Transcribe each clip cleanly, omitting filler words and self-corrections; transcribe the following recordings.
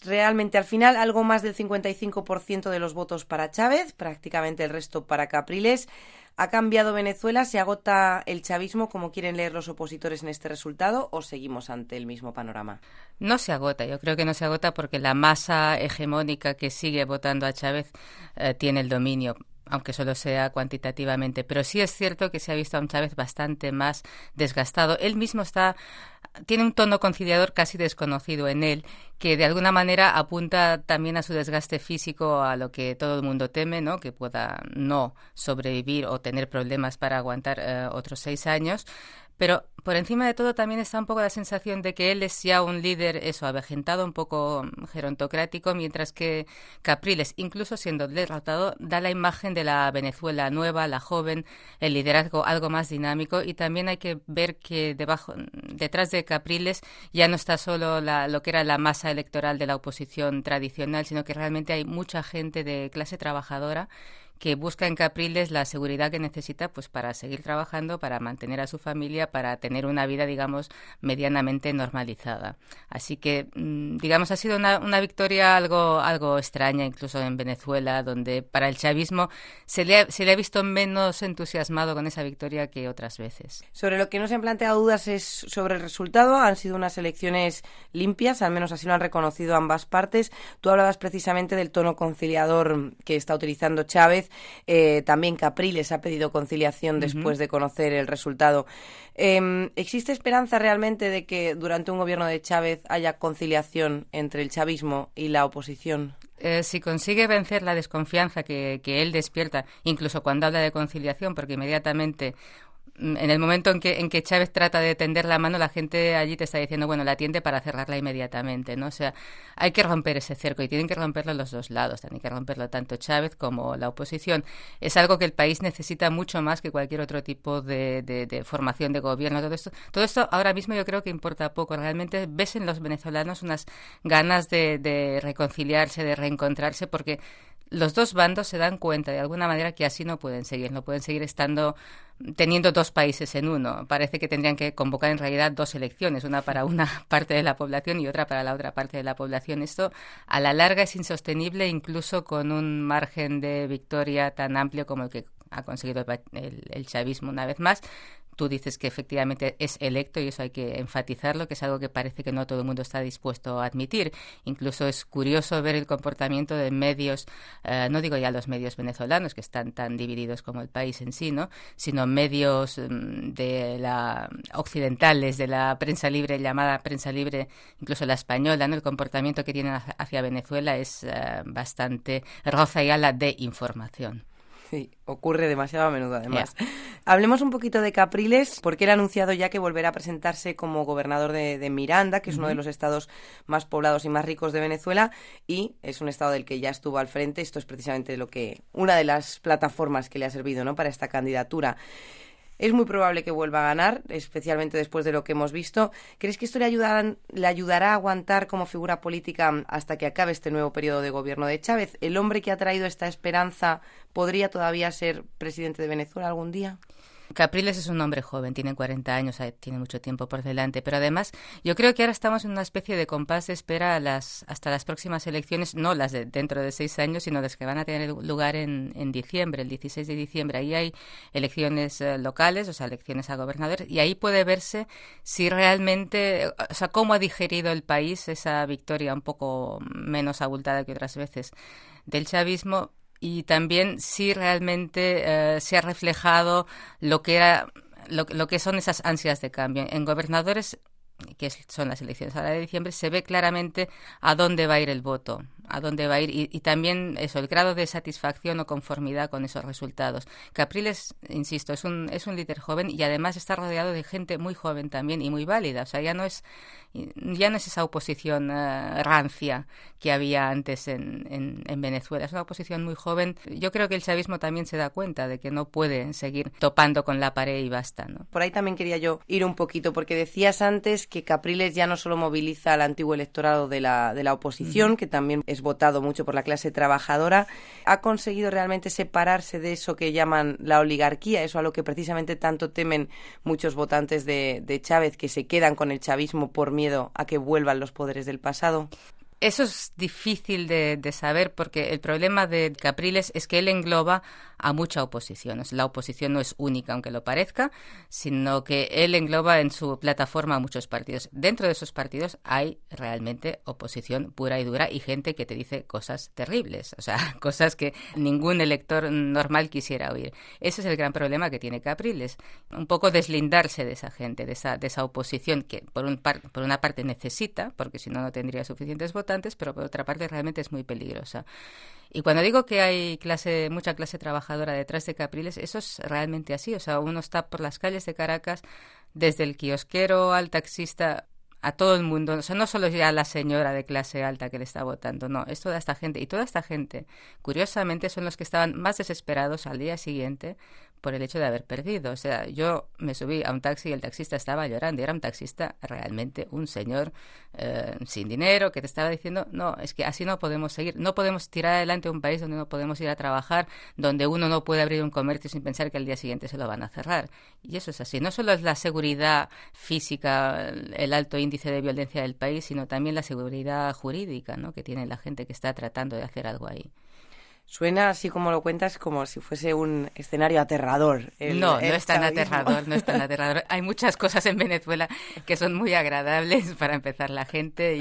realmente al final algo más del 55% de los votos para Chávez, prácticamente el resto para Capriles. ¿Ha cambiado Venezuela? ¿Se agota el chavismo como quieren leer los opositores en este resultado o seguimos ante el mismo panorama? No se agota, yo creo que no se agota porque la masa hegemónica que sigue votando a Chávez tiene el dominio, aunque solo sea cuantitativamente. Pero sí es cierto que se ha visto a un Chávez bastante más desgastado. Él mismo tiene un tono conciliador casi desconocido en él, que de alguna manera apunta también a su desgaste físico, a lo que todo el mundo teme, ¿no? Que pueda no sobrevivir o tener problemas para aguantar otros 6 años. Pero por encima de todo también está un poco la sensación de que él es ya un líder, avejentado, un poco gerontocrático, mientras que Capriles, incluso siendo derrotado, da la imagen de la Venezuela nueva, la joven, el liderazgo algo más dinámico, y también hay que ver que detrás de Capriles ya no está solo lo que era la masa electoral de la oposición tradicional, sino que realmente hay mucha gente de clase trabajadora que busca en Capriles la seguridad que necesita pues para seguir trabajando, para mantener a su familia, para tener una vida, digamos, medianamente normalizada. Así que, digamos, ha sido una victoria algo extraña, incluso en Venezuela, donde para el chavismo se le ha visto menos entusiasmado con esa victoria que otras veces. Sobre lo que no se han planteado dudas es sobre el resultado. Han sido unas elecciones limpias, al menos así lo han reconocido ambas partes. Tú hablabas precisamente del tono conciliador que está utilizando Chávez. También Capriles ha pedido conciliación después de conocer el resultado. ¿Existe esperanza realmente de que durante un gobierno de Chávez haya conciliación entre el chavismo y la oposición? Si consigue vencer la desconfianza que él despierta, incluso cuando habla de conciliación, porque inmediatamente en el momento en que Chávez trata de tender la mano, la gente allí te está diciendo, bueno, la tiende para cerrarla inmediatamente, ¿no? O sea, hay que romper ese cerco y tienen que romperlo los dos lados, tienen que romperlo tanto Chávez como la oposición. Es algo que el país necesita mucho más que cualquier otro tipo de formación de gobierno. Todo esto ahora mismo yo creo que importa poco. Realmente ves en los venezolanos unas ganas de reconciliarse, de reencontrarse, porque los dos bandos se dan cuenta de alguna manera que así no pueden seguir teniendo dos países en uno. Parece que tendrían que convocar en realidad dos elecciones, una para una parte de la población y otra para la otra parte de la población. Esto a la larga es insostenible, incluso con un margen de victoria tan amplio como el que ha conseguido el chavismo una vez más. Tú dices que efectivamente es electo y eso hay que enfatizarlo, que es algo que parece que no todo el mundo está dispuesto a admitir. Incluso es curioso ver el comportamiento de medios, no digo ya los medios venezolanos, que están tan divididos como el país en sí, ¿no? Sino medios occidentales, de la prensa libre, llamada prensa libre, incluso la española, ¿no? El comportamiento que tienen hacia Venezuela es bastante roza ya la de información. Sí, ocurre demasiado a menudo, además. Yeah. Hablemos un poquito de Capriles, porque él ha anunciado ya que volverá a presentarse como gobernador de Miranda, que es uno de los estados más poblados y más ricos de Venezuela, y es un estado del que ya estuvo al frente. Esto es precisamente una de las plataformas que le ha servido, ¿no?, para esta candidatura. Es muy probable que vuelva a ganar, especialmente después de lo que hemos visto. ¿Crees que esto le ayudará a aguantar como figura política hasta que acabe este nuevo periodo de gobierno de Chávez? ¿El hombre que ha traído esta esperanza podría todavía ser presidente de Venezuela algún día? Capriles es un hombre joven, tiene 40 años, tiene mucho tiempo por delante, pero además yo creo que ahora estamos en una especie de compás de espera hasta las próximas elecciones, no las de dentro de 6 años, sino las que van a tener lugar en diciembre, el 16 de diciembre. Ahí hay elecciones locales, o sea, elecciones a gobernadores, y ahí puede verse si realmente, o sea, cómo ha digerido el país esa victoria un poco menos abultada que otras veces del chavismo. Y también si realmente se ha reflejado lo que son esas ansias de cambio. En gobernadores, que son las elecciones ahora de diciembre, se ve claramente a dónde va a ir el voto, a dónde va a ir y también eso, el grado de satisfacción o conformidad con esos resultados. Capriles, insisto, es un líder joven y además está rodeado de gente muy joven también y muy válida. O sea, ya no es esa oposición rancia que había antes en Venezuela. Es una oposición muy joven. Yo creo que el chavismo también se da cuenta de que no puede seguir topando con la pared y basta, ¿no? Por ahí también quería yo ir un poquito, porque decías antes que Capriles ya no solo moviliza al antiguo electorado de la oposición, que también es votado mucho por la clase trabajadora, ha conseguido realmente separarse de eso que llaman la oligarquía, eso a lo que precisamente tanto temen muchos votantes de Chávez, que se quedan con el chavismo por miedo a que vuelvan los poderes del pasado. Eso es difícil de saber porque el problema de Capriles es que él engloba a mucha oposición. La oposición no es única, aunque lo parezca, sino que él engloba en su plataforma a muchos partidos. Dentro de esos partidos hay realmente oposición pura y dura y gente que te dice cosas terribles, o sea, cosas que ningún elector normal quisiera oír. Ese es el gran problema que tiene Capriles, un poco deslindarse de esa gente, de esa oposición que por una parte necesita, porque si no, no tendría suficientes votantes, pero por otra parte realmente es muy peligrosa. Y cuando digo que hay mucha clase trabajadora detrás de Capriles, eso es realmente así. O sea, uno está por las calles de Caracas, desde el kiosquero al taxista, a todo el mundo. O sea, no solo ya la señora de clase alta que le está votando, no, es toda esta gente. Y toda esta gente, curiosamente, son los que estaban más desesperados al día siguiente por el hecho de haber perdido. O sea, yo me subí a un taxi y el taxista estaba llorando. Y era un taxista realmente un señor sin dinero que te estaba diciendo, no, es que así no podemos seguir. No podemos tirar adelante un país donde no podemos ir a trabajar, donde uno no puede abrir un comercio sin pensar que al día siguiente se lo van a cerrar. Y eso es así. No solo es la seguridad física, el alto índice de violencia del país, sino también la seguridad jurídica, ¿no?, que tiene la gente que está tratando de hacer algo ahí. Suena, así como lo cuentas, como si fuese un escenario aterrador. No es tan aterrador, no es tan aterrador. Hay muchas cosas en Venezuela que son muy agradables para empezar la gente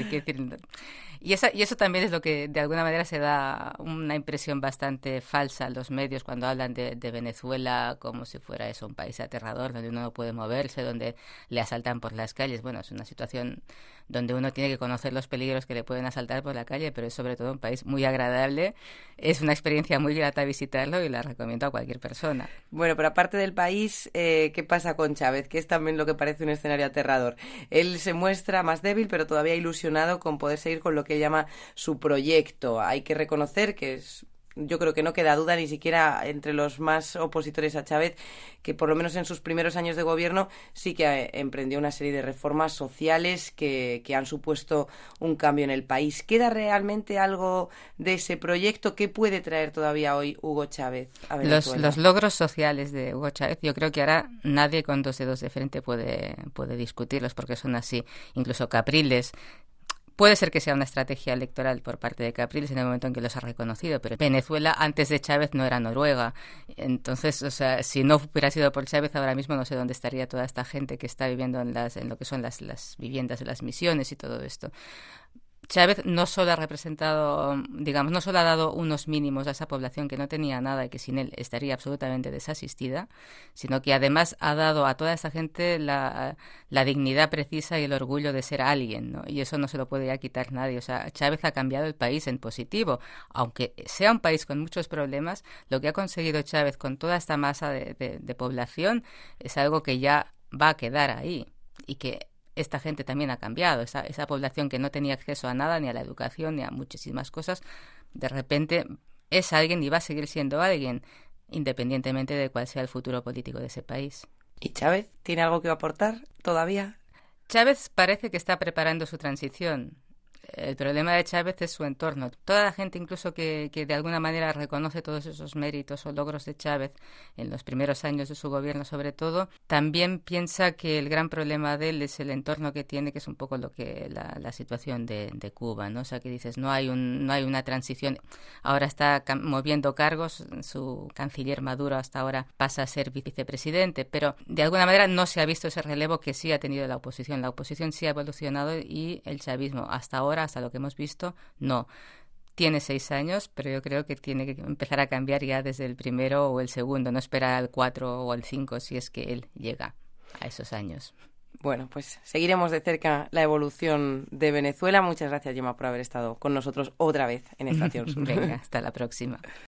y eso también es lo que de alguna manera se da una impresión bastante falsa a los medios cuando hablan de Venezuela como si fuera eso, un país aterrador donde uno no puede moverse, donde le asaltan por las calles. Bueno, es una situación donde uno tiene que conocer los peligros que le pueden asaltar por la calle, pero es sobre todo un país muy agradable. Es una experiencia muy grata visitarlo y la recomiendo a cualquier persona. Bueno, pero aparte del país, ¿qué pasa con Chávez? Que es también lo que parece un escenario aterrador. Él se muestra más débil, pero todavía ilusionado con poder seguir con lo que llama su proyecto. Hay que reconocer que yo creo que no queda duda ni siquiera entre los más opositores a Chávez que por lo menos en sus primeros años de gobierno sí que emprendió una serie de reformas sociales que han supuesto un cambio en el país. ¿Queda realmente algo de ese proyecto? ¿Qué puede traer todavía hoy Hugo Chávez a Venezuela? Los logros sociales de Hugo Chávez, yo creo que ahora nadie con dos dedos de frente puede discutirlos porque son así. Incluso Capriles. Puede ser que sea una estrategia electoral por parte de Capriles en el momento en que los ha reconocido, pero Venezuela antes de Chávez no era Noruega. Entonces, o sea, si no hubiera sido por Chávez, ahora mismo no sé dónde estaría toda esta gente que está viviendo en lo que son las viviendas de las misiones y todo esto. Chávez no solo ha representado, digamos, no solo ha dado unos mínimos a esa población que no tenía nada y que sin él estaría absolutamente desasistida, sino que además ha dado a toda esa gente la dignidad precisa y el orgullo de ser alguien, ¿no? Y eso no se lo puede ya quitar nadie. O sea, Chávez ha cambiado el país en positivo. Aunque sea un país con muchos problemas, lo que ha conseguido Chávez con toda esta masa de población es algo que ya va a quedar ahí y que esta gente también ha cambiado, esa población que no tenía acceso a nada, ni a la educación, ni a muchísimas cosas, de repente es alguien y va a seguir siendo alguien, independientemente de cuál sea el futuro político de ese país. ¿Y Chávez tiene algo que aportar todavía? Chávez parece que está preparando su transición. El problema de Chávez es su entorno. Toda la gente, incluso que de alguna manera reconoce todos esos méritos o logros de Chávez en los primeros años de su gobierno, sobre todo, también piensa que el gran problema de él es el entorno que tiene, que es un poco lo que la situación de Cuba, ¿no? O sea, que dices, no hay una transición. Ahora está moviendo cargos, su canciller Maduro hasta ahora pasa a ser vicepresidente, pero de alguna manera no se ha visto ese relevo que sí ha tenido la oposición. La oposición sí ha evolucionado y el chavismo hasta ahora, hasta lo que hemos visto, no. Tiene 6 años, pero yo creo que tiene que empezar a cambiar ya desde el primero o el segundo, no esperar al 4 o al 5 si es que él llega a esos años. Bueno, pues seguiremos de cerca la evolución de Venezuela. Muchas gracias, Gemma, por haber estado con nosotros otra vez en Estación Sur. Venga, hasta la próxima.